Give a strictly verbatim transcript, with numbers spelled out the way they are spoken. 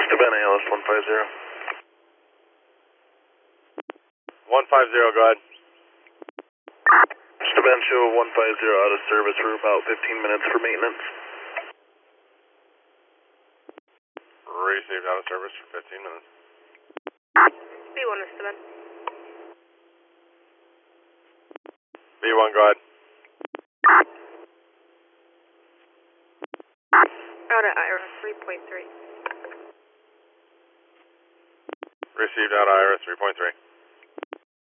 Steuben A L S one five zero. one five zero, go ahead. Steuben show one five zero out of service for about fifteen minutes for maintenance. Received out of service for fifteen minutes. B one is Steuben. B one, go ahead. Out at I R S three point three. Received out I R S three point three.